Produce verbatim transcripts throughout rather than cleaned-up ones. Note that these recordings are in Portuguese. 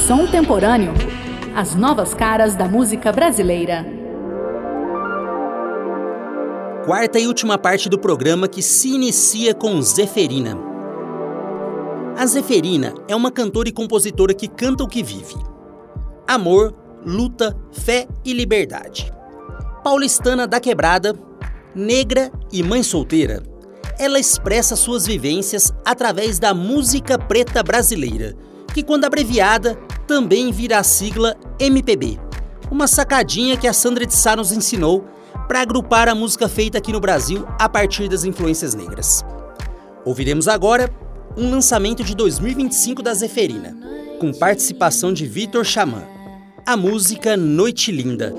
Som Temporâneo. As novas caras da música brasileira. Quarta e última parte do programa que se inicia com Zeferina. A Zeferina é uma cantora e compositora que canta o que vive. Amor, luta, fé e liberdade. Paulistana da quebrada, negra e mãe solteira, ela expressa suas vivências através da música preta brasileira, que quando abreviada também vira a sigla M P B. Uma sacadinha que a Sandra de Sá nos ensinou para agrupar a música feita aqui no Brasil a partir das influências negras. Ouviremos agora um lançamento de dois mil e vinte e cinco da Zeferina, com participação de Vitor Xamã, a música Noite Linda.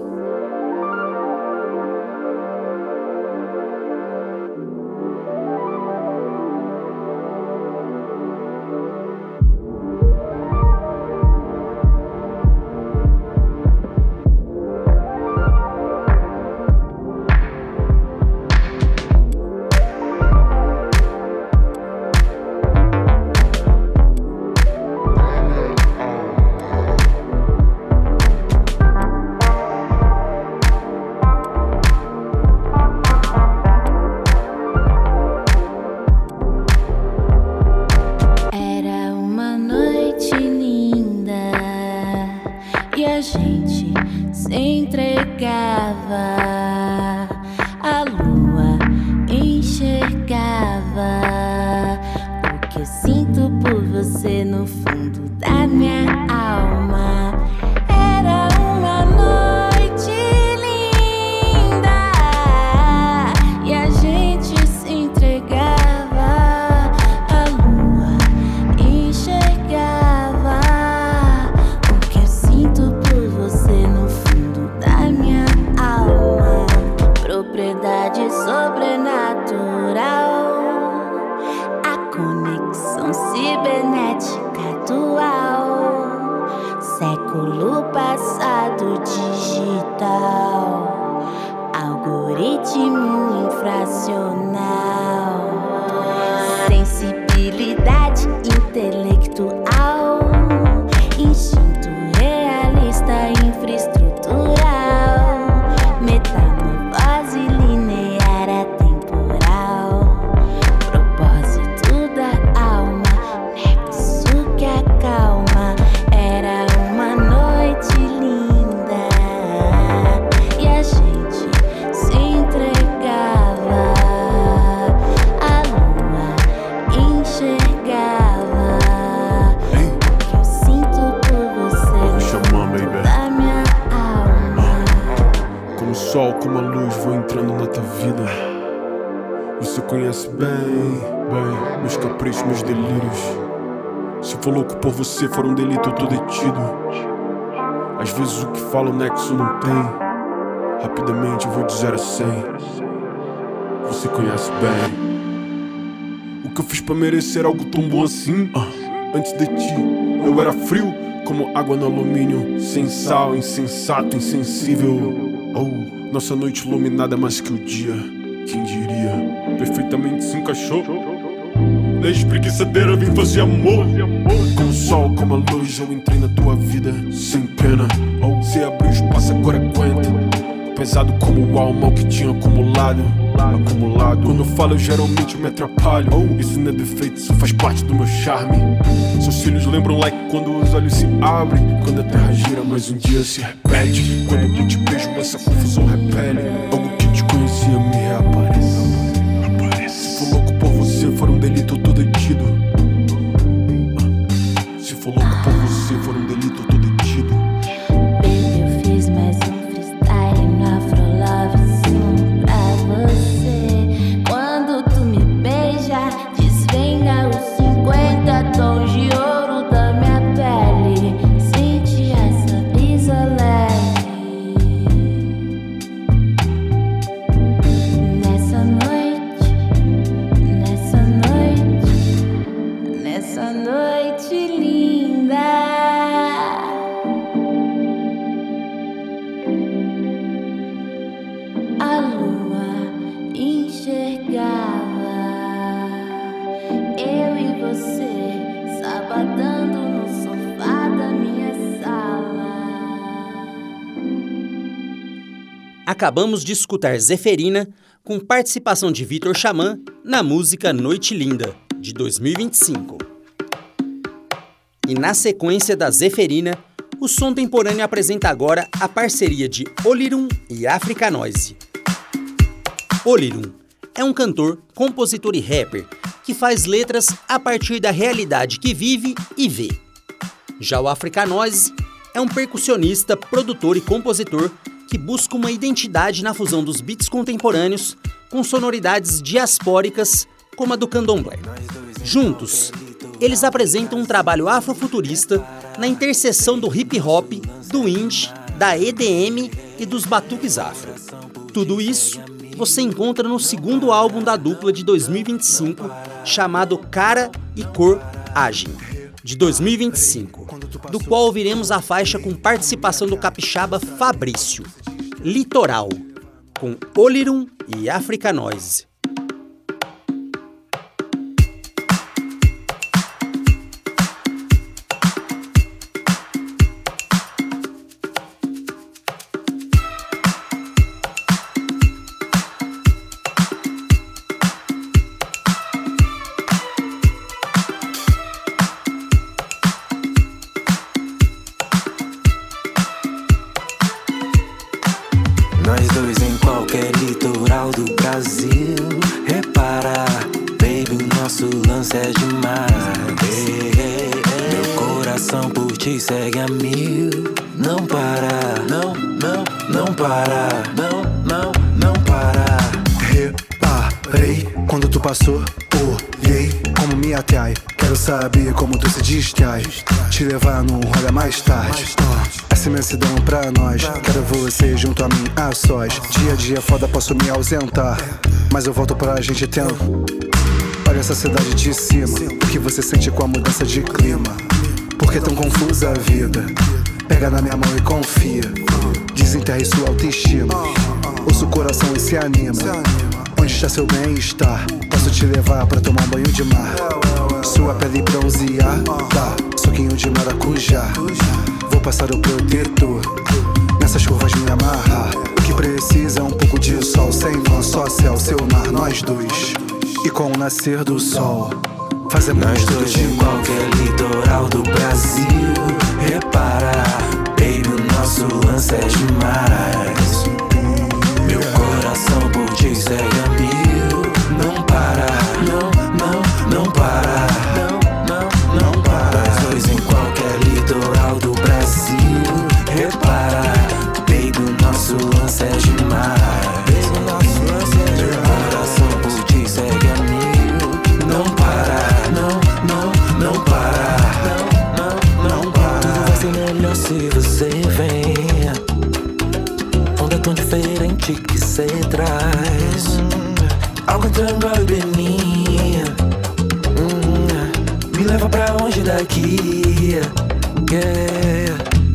Por você for um delito, eu tô detido. Às vezes o que falo nexo não tem. Rapidamente eu vou de zero a cem. Você conhece bem o que eu fiz pra merecer algo tão bom assim. uh, Antes de ti eu era frio como água no alumínio, sem sal, insensato, insensível. Oh, nossa noite iluminada mais que o dia, quem diria? Perfeitamente se encaixou. Desde preguiçadeira vim fazer amor. Com o sol, como a luz, eu entrei na tua vida sem pena. Oh, você abriu espaço, agora aguenta. Pesado como o alma, o que tinha acumulado. Acumulado. Quando eu falo, eu geralmente me atrapalho. Oh, isso não é defeito, isso faz parte do meu charme. Seus cílios lembram like quando os olhos se abrem. Quando a terra gira, mas um dia se repete. Quando eu te beijo, essa confusão repele. Algo que te conhecia me reaparece. Se for louco por você, for um delito, eu tô detido. Se for louco por você, for um delito, eu tô detido. Baby, eu fiz mais um freestyle no Afro Love Song pra você. Quando tu me beija, desvenga os cinquenta tons de ouro da minha pele. Sente essa brisa leve. Nessa noite, nessa noite, nessa noite linda. Acabamos de escutar Zeferina, com participação de Vitor Xamã na música Noite Linda, de dois mil e vinte e cinco. E na sequência da Zeferina, o Som Temporâneo apresenta agora a parceria de Olirum e Africa Noise. Olirum é um cantor, compositor e rapper que faz letras a partir da realidade que vive e vê. Já o Africa Noise é um percussionista, produtor e compositor que busca uma identidade na fusão dos beats contemporâneos com sonoridades diaspóricas como a do candomblé. Juntos, eles apresentam um trabalho afrofuturista na interseção do hip-hop, do indie, da E D M e dos batuques afro. Tudo isso você encontra no segundo álbum da dupla de dois mil e vinte e cinco, chamado Cara e Cor Agem, de dois mil e vinte e cinco, do qual ouviremos a faixa com participação do capixaba Fabrício, Litoral, com Olirum e Africa Noise. Nós dois em qualquer litoral do Brasil. Repara, baby, o nosso lance é demais. Ei, ei, ei. Meu coração por ti segue a mil. Não para, não, não, não para. Não, não, não para. Reparei quando tu passou, olhei como me atrai. Quero saber como tu se distrai. Te levar num rolê mais tarde. Essa imensidão pra nós. Quero você junto a mim a sós. Dia a dia foda, posso me ausentar, mas eu volto pra gente tendo. Olha essa cidade de cima. O que você sente com a mudança de clima? Por que tão confusa a vida? Pega na minha mão e confia. Desenterre sua autoestima. Ouça o coração e se anima. Onde está seu bem-estar? Posso te levar pra tomar um banho de mar. Sua pele bronzear, tá, suquinho de maracujá. Vou passar o protetor, nessas curvas me amarrar. O que precisa é um pouco de sol. Sem nós, só céu, seu mar, nós dois. E com o nascer do sol, fazemos nós dois em qualquer litoral do Brasil. Repara, baby, o nosso lance é demais. Meu coração por ti segue a mil. Não para, não, não, não para. Não, não, não para. Nós dois em qualquer litoral do Brasil. Repara, baby, o nosso lance é demais. Meu coração por ti segue a mil. Não para, não, não, não para. Não, não, não para. Tudo vai ser melhor se você vem. Onda tão diferente que cê traz. Algo entrando a bebeninha. hum, Me leva pra longe daqui. Yeah.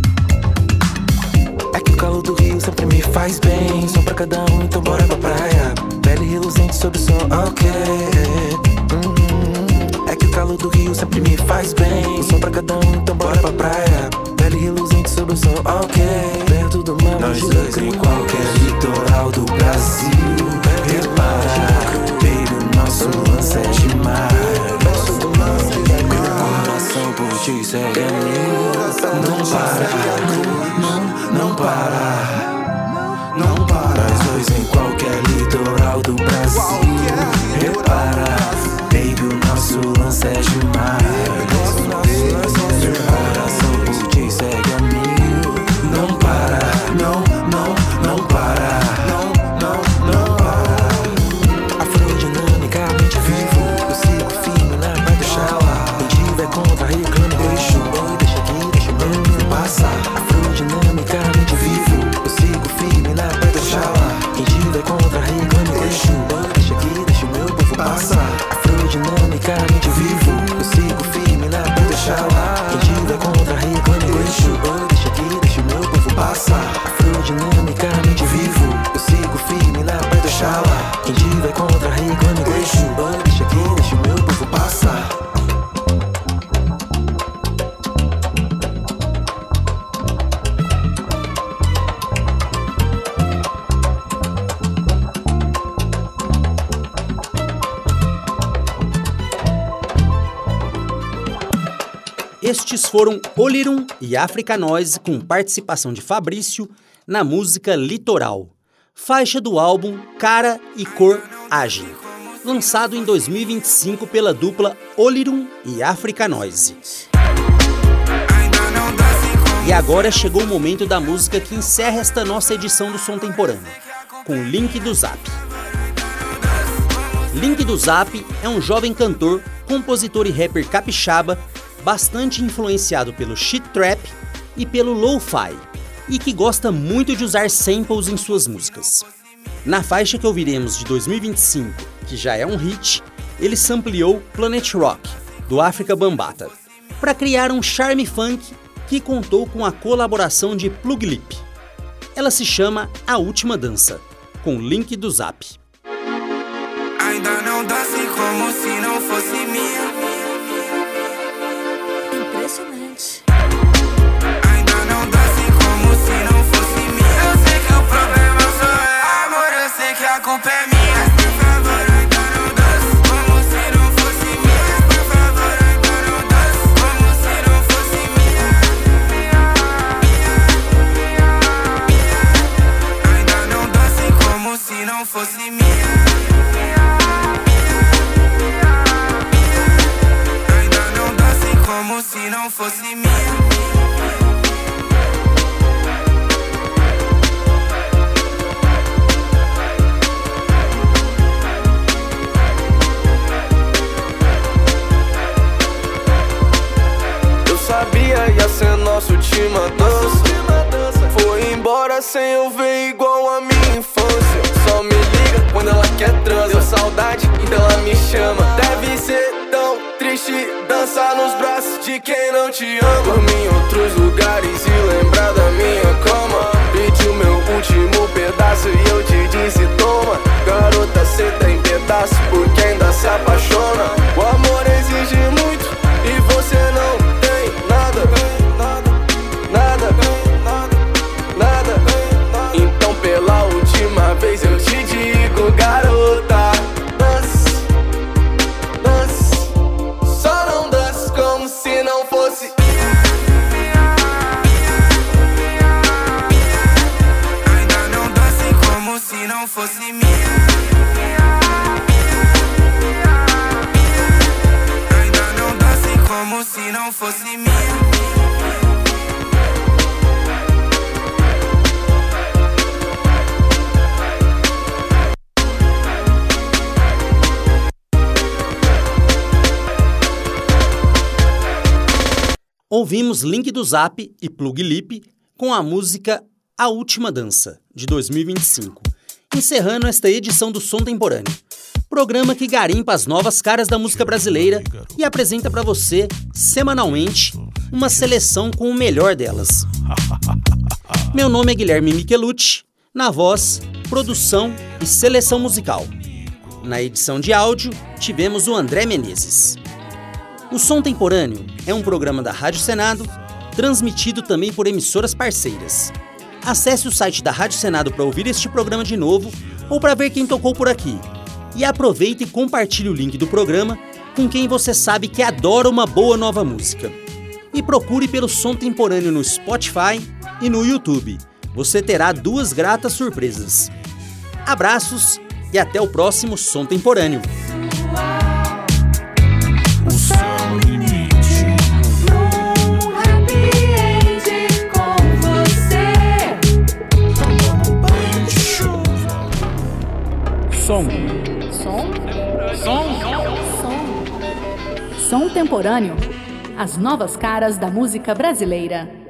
É que o calor do Rio sempre me faz bem. Só pra cada um, então bora pra praia. Pele reluzente sob o sol, ok. hum, É que o calor do Rio sempre me faz bem. Só pra cada um, então bora pra praia. Pele reluzente sob o sol, ok. Perto do mar, nós dois em qualquer litoral do Brasil. Repara, baby, o nosso lance é demais. Meu coração por ti segue a mil. Não para, não, não, não para. Não para. Nós dois em qualquer litoral do Brasil. Repara, baby, o nosso lance é demais. Meu coração por ti segue a mil. Não para, não, não, não para. Não, não, não para. Estes foram Olirum e Africa Noise, com participação de Fabrício na música Litoral, faixa do álbum Cara e Cor Agem, lançado em dois mil e vinte e cinco pela dupla Olirum e Africa Noise. E agora chegou o momento da música que encerra esta nossa edição do Som Temporâneo, com Link do Zap. Link do Zap é um jovem cantor, compositor e rapper capixaba, bastante influenciado pelo shit trap e pelo lo-fi, e que gosta muito de usar samples em suas músicas. Na faixa que ouviremos de dois mil e vinte e cinco, que já é um hit, ele sampleou Planet Rock, do Afrika Bambaataa, para criar um charme funk que contou com a colaboração de Plug Lip. Ela se chama A Última Dança, com Link do Zap. Ainda não danço como se não fosse minha. Impressionante. Ainda não danço como se não fosse minha. Eu sei que o problema sou eu, amor, eu sei que a culpa é minha. Por favor, ainda não danço como se não fosse minha. Por favor, ainda não danço como se não fosse minha. Ainda não danço como se não fosse minha. Como se não fosse minha. Eu sabia ia ser nossa última dança. Foi embora sem eu ver igual a minha infância. Só me liga quando ela quer trans. Deu saudade, então ela me chama. Deve ser tão triste dançar nos braços de quem não te ama. Dormir em outros lugares e lembrar da minha cama. Pedi o meu último pedaço e eu te disse toma. Garota, cê tá em pedaço porque ainda se apaixona. O amor exige muito e você não tem nada. Nada, nada. Então pela última vez eu te digo, garota, dance, dance. Só não dance como se não fosse. Ainda não dance como se não fosse minha. Ainda não dance como se não fosse minha. Ouvimos Link do Zap e Plug Lip com a música A Última Dança, de dois mil e vinte e cinco, encerrando esta edição do Som Temporâneo, programa que garimpa as novas caras da música brasileira e apresenta para você, semanalmente, uma seleção com o melhor delas. Meu nome é Guilherme Michelucci, na voz, produção e seleção musical. Na edição de áudio, tivemos o André Menezes. O Som Temporâneo é um programa da Rádio Senado, transmitido também por emissoras parceiras. Acesse o site da Rádio Senado para ouvir este programa de novo ou para ver quem tocou por aqui. E aproveite e compartilhe o link do programa com quem você sabe que adora uma boa nova música. E procure pelo Som Temporâneo no Spotify e no YouTube. Você terá duas gratas surpresas. Abraços e até o próximo Som Temporâneo. Som. Som? Som. Som. Som Temporâneo. As novas caras da música brasileira.